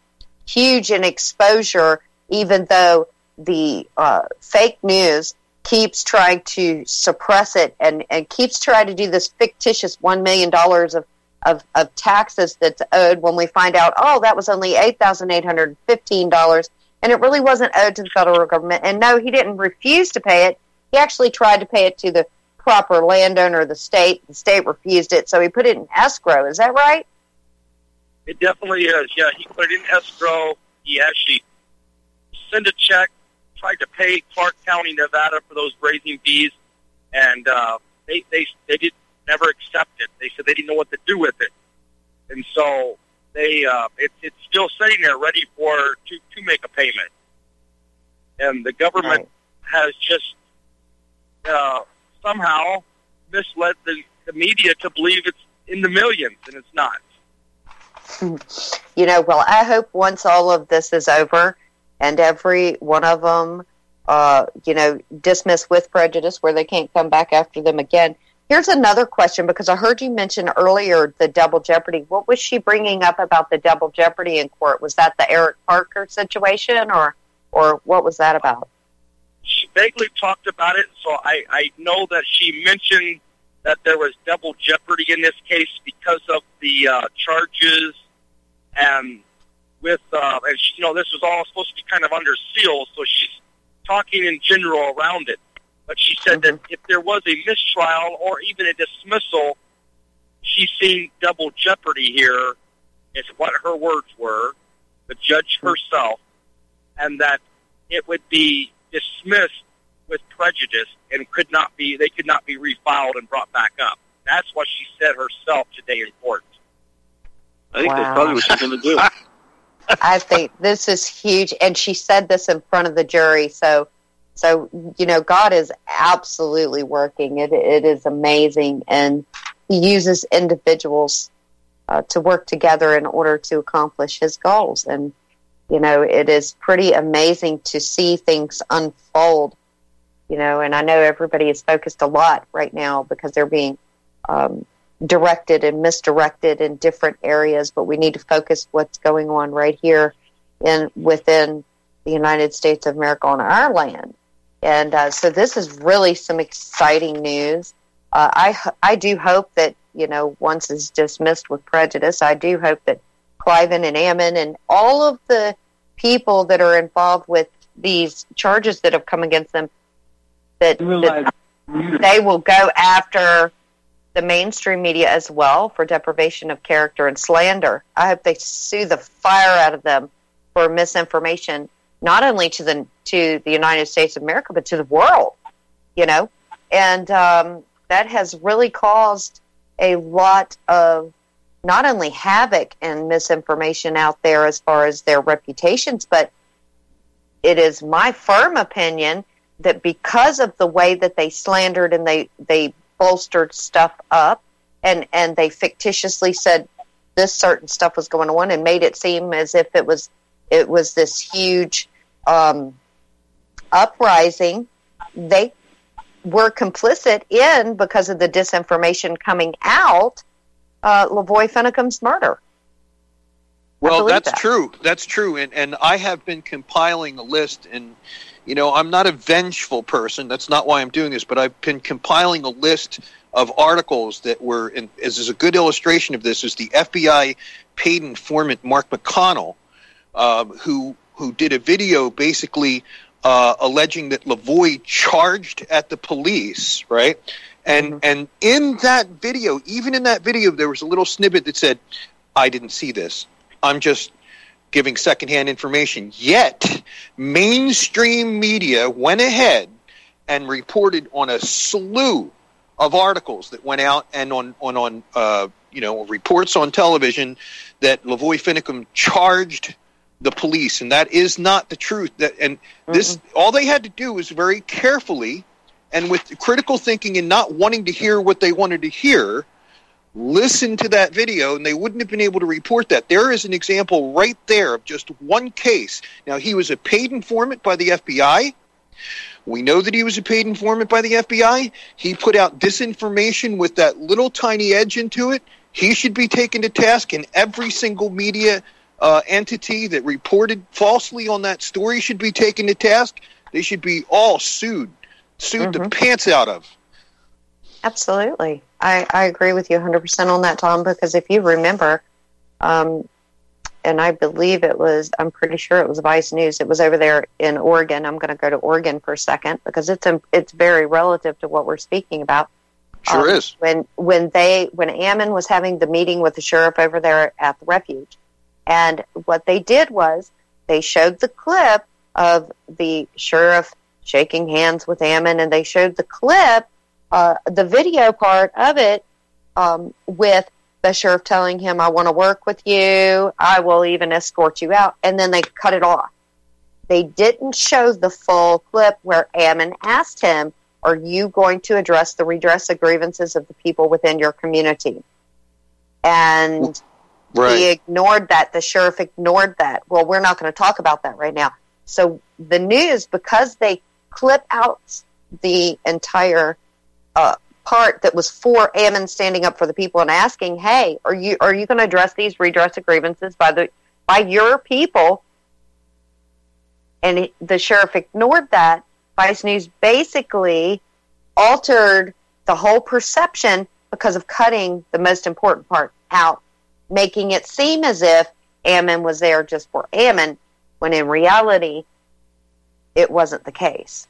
huge in exposure, even though the uh, fake news keeps trying to suppress it and, and keeps trying to do this fictitious one million dollars of, of, of taxes that's owed when we find out, oh, that was only eight thousand eight hundred fifteen dollars, and it really wasn't owed to the federal government. And no, he didn't refuse to pay it. He actually tried to pay it to the proper landowner, the state. The state refused it, so he put it in escrow. Is that right? It definitely is. Yeah, he put it in escrow. He actually sent a check, tried to pay Clark County, Nevada, for those grazing fees, and uh, they they they did never accept it. They said they didn't know what to do with it, and so they uh, it, it's still sitting there, ready for to to make a payment. And the government right. has just uh, somehow misled the, the media to believe it's in the millions, and it's not. You know, well, I hope once all of this is over and every one of them, uh, you know, dismissed with prejudice where they can't come back after them again. Here's another question, because I heard you mention earlier the double jeopardy. What was she bringing up about the double jeopardy in court? Was that the Eric Parker situation, or or what was that about? She vaguely talked about it, so I, I know that she mentioned that there was double jeopardy in this case because of the uh, charges, and with uh, and she, you know, this was all supposed to be kind of under seal, so she's talking in general around it. But she said mm-hmm. that if there was a mistrial or even a dismissal, she's seen double jeopardy here, is what her words were, the judge herself, and that it would be dismissed with prejudice and could not be, they could not be refiled and brought back up. That's what she said herself today in court. I think wow. that's probably what she's going to do. I think this is huge, and she said this in front of the jury. So, so you know, God is absolutely working. It it is amazing, and He uses individuals uh, to work together in order to accomplish His goals. And you know, it is pretty amazing to see things unfold. You know, and I know everybody is focused a lot right now because they're being um, directed and misdirected in different areas, but we need to focus what's going on right here in within the United States of America on our land. And uh, so this is really some exciting news. Uh, I I do hope that, you know, once it's dismissed with prejudice, I do hope that Cliven and Ammon and all of the people that are involved with these charges that have come against them, that, that they will go after the mainstream media as well for deprivation of character and slander. I hope they sue the fire out of them for misinformation, not only to the to the United States of America, but to the world, you know. And um, that has really caused a lot of not only havoc and misinformation out there as far as their reputations, but it is my firm opinion that because of the way that they slandered and they, they bolstered stuff up and, and they fictitiously said this certain stuff was going on and made it seem as if it was it was this huge um, uprising, they were complicit in, because of the disinformation coming out, uh, Lavoy Finicum's murder. Well, that's that. true. That's true. And, and I have been compiling a list, and, you know, I'm not a vengeful person. That's not why I'm doing this, but I've been compiling a list of articles that were, and as is a good illustration of this, is the F B I paid informant Mark McConnell, uh, who who did a video basically uh, alleging that Lavoy charged at the police, right? And mm-hmm. and in that video, even in that video, there was a little snippet that said, "I didn't see this. I'm just giving secondhand information." Yet, mainstream media went ahead and reported on a slew of articles that went out and on on on uh, you know reports on television that Lavoy Finicum charged the police, and that is not the truth. That and mm-hmm. this all they had to do was very carefully and with critical thinking and not wanting to hear what they wanted to hear, listen to that video, and they wouldn't have been able to report that. There is an example right there of just one case. Now, he was a paid informant by the F B I. We know that he was a paid informant by the F B I. He put out disinformation with that little tiny edge into it. He should be taken to task, and every single media uh, entity that reported falsely on that story should be taken to task. They should be all sued, sued mm-hmm. the pants out of. Absolutely. I, I agree with you one hundred percent on that, Tom, because if you remember, um, and I believe it was, I'm pretty sure it was Vice News, it was over there in Oregon. I'm going to go to Oregon for a second because it's a, it's very relative to what we're speaking about. Sure um, is. When when they when Ammon was having the meeting with the sheriff over there at the refuge, and what they did was they showed the clip of the sheriff shaking hands with Ammon, and they showed the clip, uh, the video part of it, um, with the sheriff telling him, "I want to work with you. I will even escort you out," and then they cut it off. They didn't show the full clip where Ammon asked him, "Are you going to address the redress of grievances of the people within your community?" And right. he ignored that. The sheriff ignored that. Well, we're not going to talk about that right now. So the news, because they clip out the entire uh, part that was for Ammon standing up for the people and asking, "Hey, are you are you going to address these redress of grievances by the by your people?" And he, the sheriff ignored that. Vice News basically altered the whole perception because of cutting the most important part out, making it seem as if Ammon was there just for Ammon, when in reality, it wasn't the case.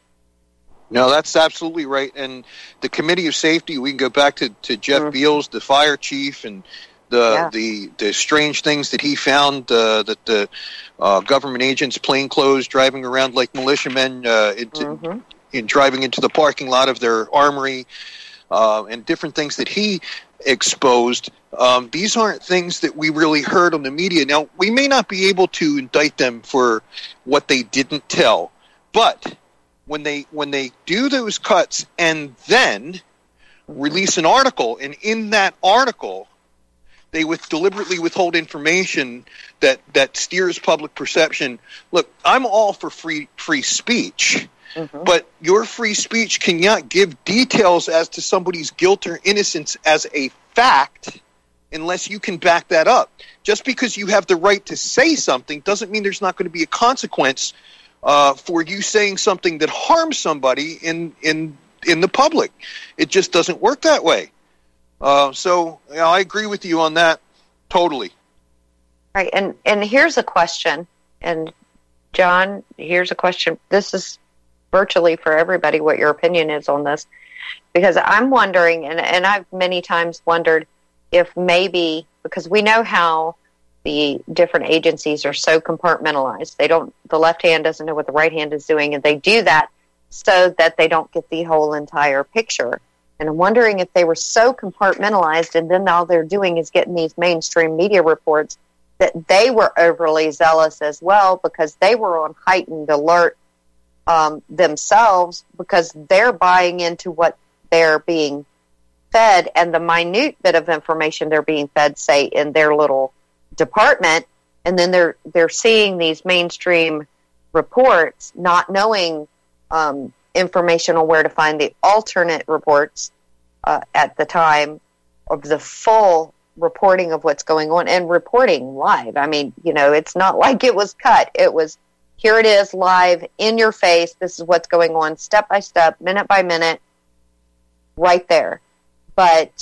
No, that's absolutely right. And the Committee of Safety, we can go back to, to Jeff mm-hmm. Beals, the fire chief, and the yeah. the, the strange things that he found, uh, that the uh, government agents, plainclothes, driving around like militiamen, uh, into, mm-hmm. in driving into the parking lot of their armory, uh, and different things that he exposed. Um, these aren't things that we really heard on the media. Now, we may not be able to indict them for what they didn't tell, but when they when they do those cuts and then release an article, and in that article they with deliberately withhold information that, that steers public perception. Look, I'm all for free free speech, mm-hmm. but your free speech cannot give details as to somebody's guilt or innocence as a fact unless you can back that up. Just because you have the right to say something doesn't mean there's not going to be a consequence uh, for you saying something that harms somebody in in in the public. It just doesn't work that way. Uh, so you know, I agree with you on that totally. Right, and and here's a question, and John, here's a question. This is virtually for everybody what your opinion is on this, because I'm wondering, and, and I've many times wondered if maybe, because we know how the different agencies are so compartmentalized. They don't, the left hand doesn't know what the right hand is doing, and they do that so that they don't get the whole entire picture. And I'm wondering if they were so compartmentalized, and then all they're doing is getting these mainstream media reports, that they were overly zealous as well, because they were on heightened alert um, themselves, because they're buying into what they're being fed, and the minute bit of information they're being fed, say, in their little department, and then they're they're seeing these mainstream reports, not knowing um, information on where to find the alternate reports uh, at the time of the full reporting of what's going on, and reporting live. I mean, you know, it's not like it was cut. It was, here it is live in your face. This is what's going on step by step, minute by minute, right there. But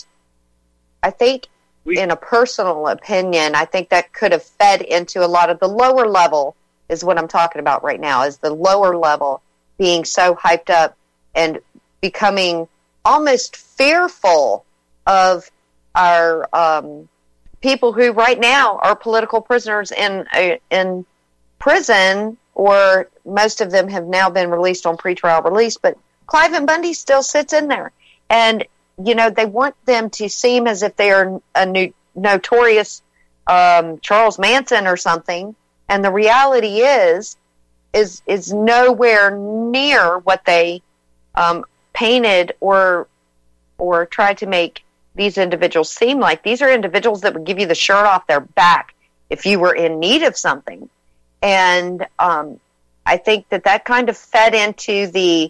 I think we, in a personal opinion, I think that could have fed into a lot of the lower level, is what I'm talking about right now, is the lower level being so hyped up and becoming almost fearful of our um, people who right now are political prisoners in uh, in prison, or most of them have now been released on pretrial release, but Cliven Bundy still sits in there. And, you know, they want them to seem as if they are a new, notorious um, Charles Manson or something, and the reality is is is nowhere near what they um, painted or or tried to make these individuals seem like. These are individuals that would give you the shirt off their back if you were in need of something. And um, I think that that kind of fed into the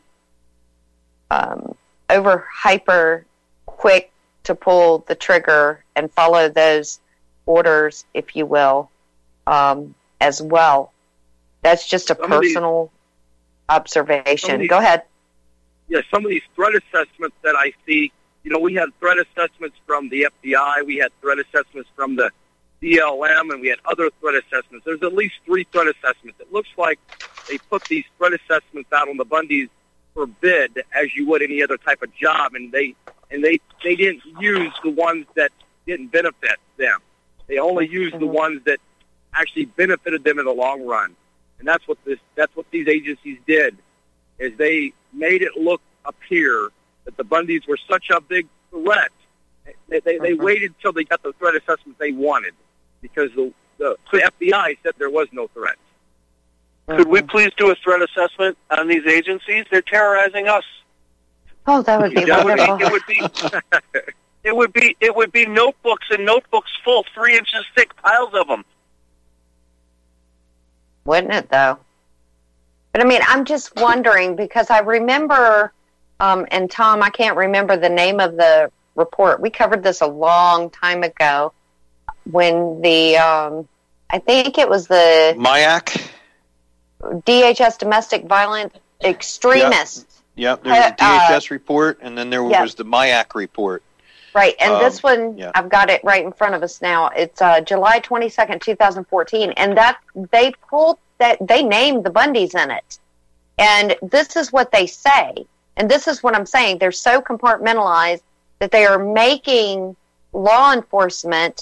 um, over hyper quick to pull the trigger and follow those orders, if you will, um, as well. That's just a Some of these- personal observation. some of these- Go ahead. Yeah, some of these threat assessments that I see, you know, we had threat assessments from the F B I, we had threat assessments from the B L M, and we had other threat assessments. There's at least three threat assessments. It looks like they put these threat assessments out on the Bundys for bid, as you would any other type of job, and they and they they didn't use the ones that didn't benefit them. They only used the ones that actually benefited them in the long run, and that's what this that's what these agencies did, is they made it look appear that the Bundys were such a big threat. They they, they waited until they got the threat assessment they wanted, because the the, the F B I said there was no threat. Could we please do a threat assessment on these agencies? They're terrorizing us. Oh, that would be That would wonderful. be, it would be. It would be. It would be notebooks and notebooks full, three inches thick piles of them. Wouldn't it, though? But, I mean, I'm just wondering, because I remember, um, and Tom, I can't remember the name of the report. We covered this a long time ago when the, um, I think it was the M I A C. D H S Domestic Violent Extremists. Yep, there was a D H S Uh, report, and then there yeah. was the M I A C report. Right, and Um, this one, yeah. I've got it right in front of us now. It's uh, July twenty-second, twenty fourteen, and that they pulled that they named the Bundys in it. And this is what they say, and this is what I'm saying. They're so compartmentalized that they are making law enforcement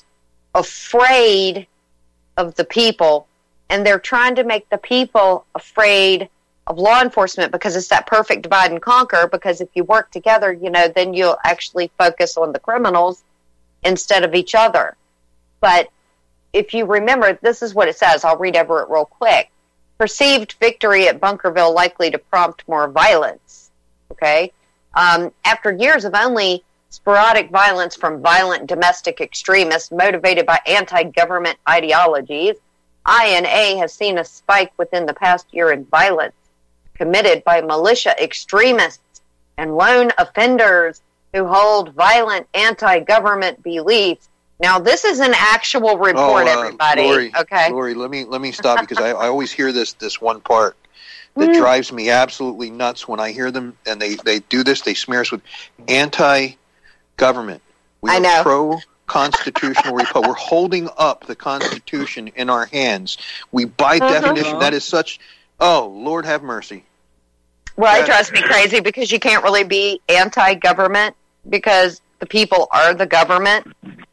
afraid of the people, and they're trying to make the people afraid of law enforcement, because it's that perfect divide and conquer, because if you work together, you know, then you'll actually focus on the criminals instead of each other. But if you remember, this is what it says. I'll read over it real quick. Perceived victory at Bunkerville likely to prompt more violence. Okay? Um, after years of only sporadic violence from violent domestic extremists motivated by anti-government ideologies, I N A has seen a spike within the past year in violence committed by militia extremists and lone offenders who hold violent anti-government beliefs. Now, this is an actual report, oh, uh, everybody. Lori, okay, Lori, let me let me stop you, because I, I always hear this this one part that Mm. drives me absolutely nuts when I hear them, and they, they do this. They smear us with anti-government. We I are know. pro-constitutional republic. We're holding up the Constitution in our hands. We, by Mhm. definition, that is such. Oh, Lord have mercy. Well, it That- drives me crazy, because you can't really be anti-government, because the people are the government.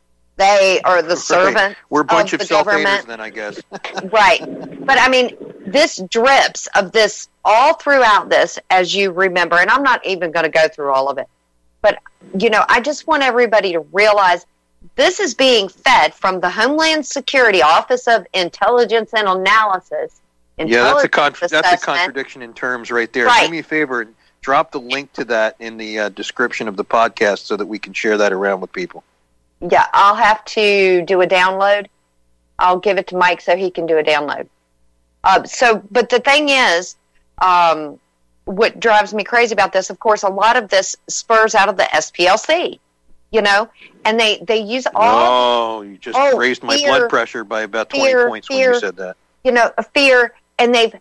They are the servant We're a bunch of of, the self-haters, government. then, I guess. Right. But I mean, this drips of this all throughout this, as you remember, and I'm not even going to go through all of it. But, you know, I just want everybody to realize this is being fed from the Homeland Security Office of Intelligence and Analysis. Yeah, that's a con- Intelligence that's a Assessment. contradiction in terms right there. Right. Do me a favor and drop the link to that in the uh, description of the podcast so that we can share that around with people. Yeah, I'll have to do a download. I'll give it to Mike so he can do a download. Uh, so, but the thing is, um, what drives me crazy about this, of course, a lot of this spurs out of the S P L C, you know, and they, they use all, Oh, you just Oh, raised my fear, blood pressure by about twenty fear, points when fear. you said that. you know, a fear, and they've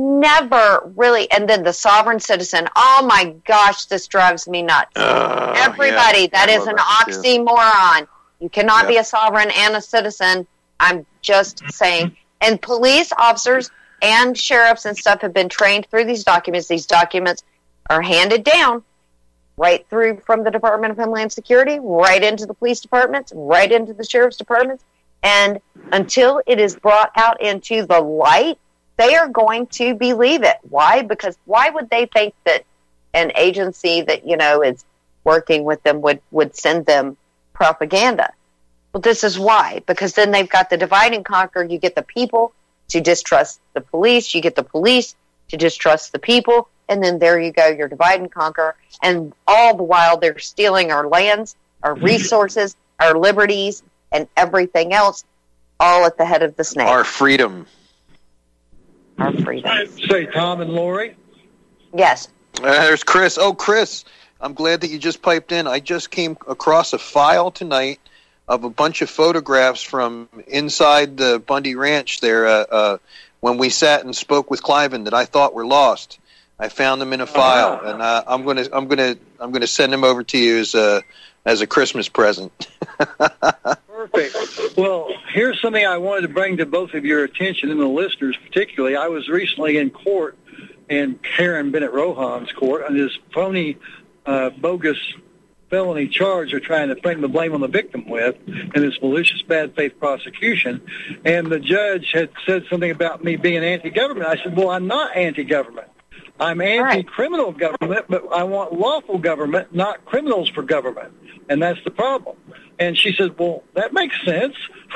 never really, and then the sovereign citizen, oh my gosh, this drives me nuts. Uh, Everybody, yeah, that I is love an that one, too. oxymoron. You cannot Yep. be a sovereign and a citizen. I'm just saying. And police officers and sheriffs and stuff have been trained through these documents. These documents are handed down right through from the Department of Homeland Security, right into the police departments, right into the sheriff's departments. And until it is brought out into the light, they are going to believe it. Why? Because why would they think that an agency that, you know, is working with them would, would send them propaganda? Well, this is why. Because then they've got the divide and conquer. You get the people to distrust the police. You get the police to distrust the people. And then there you go, your divide and conquer. And all the while they're stealing our lands, our resources, our liberties, and everything else, all at the head of the snake. Our freedom. Our freedom. Say, Tom and Lori. Yes. Uh, there's Chris. Oh, Chris, I'm glad that you just piped in. I just came across a file tonight of a bunch of photographs from inside the Bundy Ranch there uh, uh, when we sat and spoke with Cliven that I thought were lost. I found them in a file, and uh, I'm going to I'm going to I'm going to send them over to you as a as a Christmas present. Perfect. Well, here's something I wanted to bring to both of your attention and the listeners particularly. I was recently in court in Karen Bennett Rohan's court on this phony, uh, bogus felony charge they're trying to bring the blame on the victim with in this malicious bad faith prosecution. And the judge had said something about me being anti-government. I said, well, I'm not anti-government. I'm anti-criminal government, but I want lawful government, not criminals for government. And that's the problem. And she said, well, that makes sense.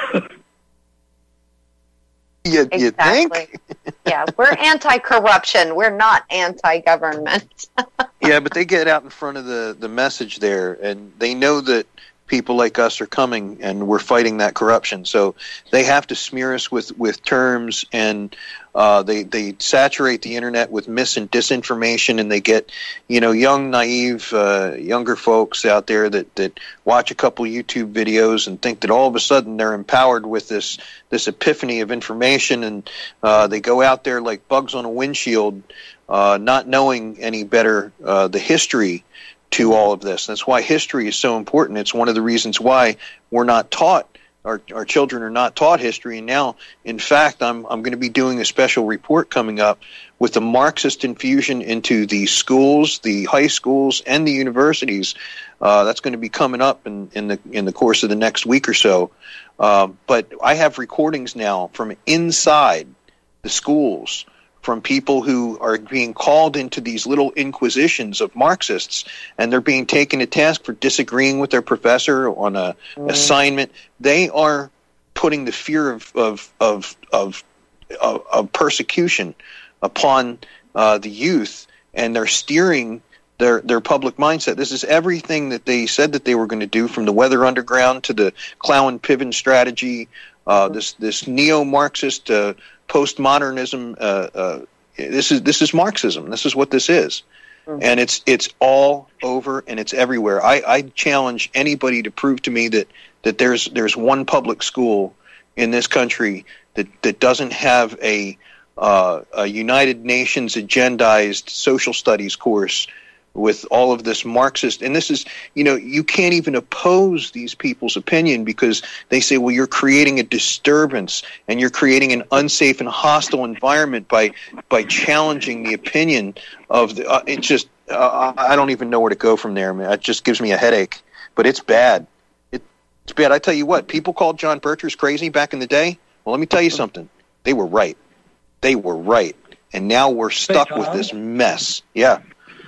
you, exactly. you think? Yeah, we're anti-corruption. We're not anti-government. Yeah, but they get out in front of the, the message there, and they know that people like us are coming, and we're fighting that corruption. So they have to smear us with, with terms, and uh, they they saturate the internet with mis and disinformation, and they get, you know, young, naive, uh, younger folks out there that, that watch a couple YouTube videos and think that all of a sudden they're empowered with this this epiphany of information, and uh, they go out there like bugs on a windshield, uh, not knowing any better uh, the history to all of this. That's why history is so important. It's one of the reasons why we're not taught, our our children are not taught history. And now, in fact, I'm I'm going to be doing a special report coming up with the Marxist infusion into the schools, the high schools, and the universities. Uh, that's going to be coming up in, in the in the course of the next week or so. Uh, but I have recordings now from inside the schools, from people who are being called into these little inquisitions of Marxists, and they're being taken to task for disagreeing with their professor on a mm. assignment. They are putting the fear of of of of, of, of persecution upon uh, the youth, and they're steering their their public mindset. This is everything that they said that they were going to do, from the Weather Underground to the Clowen Piven strategy, uh, this this neo-Marxist uh, postmodernism. Uh, uh, this is this is Marxism. This is what this is, mm-hmm. and it's it's all over and it's everywhere. I, I challenge anybody to prove to me that, that there's there's one public school in this country that, that doesn't have a uh, a United Nations agendized social studies course with all of this Marxist. And this is, you know, you can't even oppose these people's opinion because they say, well, you're creating a disturbance and you're creating an unsafe and hostile environment by by challenging the opinion of the, uh, it's just, uh, I don't even know where to go from there. Man. It just gives me a headache, but it's bad. It, it's bad. I tell you what, people called John Birchers crazy back in the day. Well, let me tell you something. They were right. They were right. And now we're stuck with this mess. Yeah.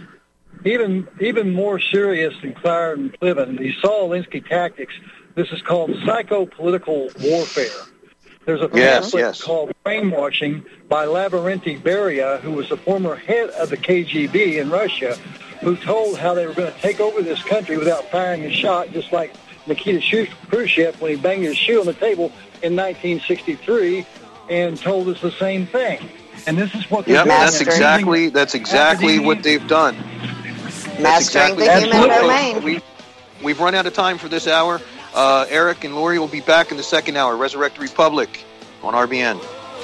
Even even more serious than Clowen Piven, the Saul Alinsky tactics, this is called psychopolitical warfare. There's a yes, pamphlet yes. called Brainwashing by Lavrenti Beria, who was the former head of the K G B in Russia, who told how they were going to take over this country without firing a shot, just like Nikita Khrushchev when he banged his shoe on the table in nineteen sixty-three and told us the same thing. And this is what they're yep, doing. that's exactly, that's exactly what they've done. That's Mastering exactly the human domain. We, we've run out of time for this hour. Uh, Eric and Lori will be back in the second hour. Resurrect the Republic on R B N.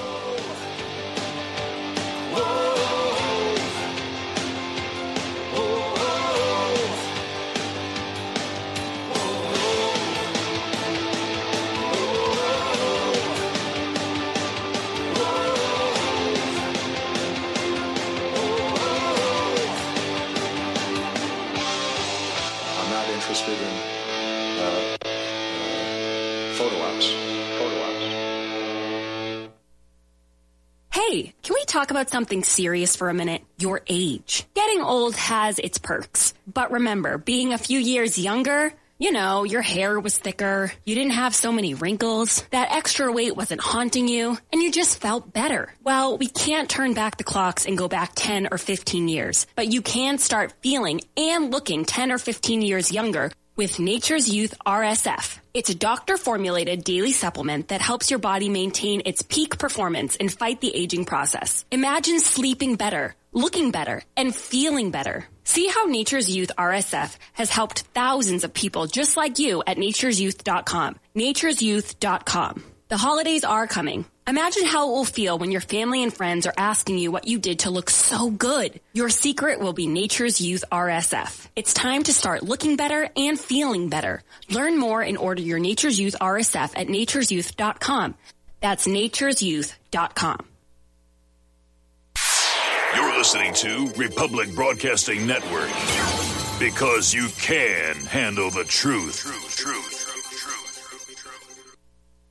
Interested in uh, uh, photo ops. Photo ops. Hey, can we talk about something serious for a minute? Your age. Getting old has its perks. But remember, being a few years younger, you know, your hair was thicker, you didn't have so many wrinkles, that extra weight wasn't haunting you, and you just felt better. Well, we can't turn back the clocks and go back ten or fifteen years, but you can start feeling and looking ten or fifteen years younger with Nature's Youth R S F. It's a doctor-formulated daily supplement that helps your body maintain its peak performance and fight the aging process. Imagine sleeping better, looking better, and feeling better. See how Nature's Youth R S F has helped thousands of people just like you at natures youth dot com. natures youth dot com. The holidays are coming. Imagine how it will feel when your family and friends are asking you what you did to look so good. Your secret will be Nature's Youth R S F. It's time to start looking better and feeling better. Learn more and order your Nature's Youth R S F at natures youth dot com. That's natures youth dot com. You're listening to Republic Broadcasting Network, because you can handle the truth. Truth, truth.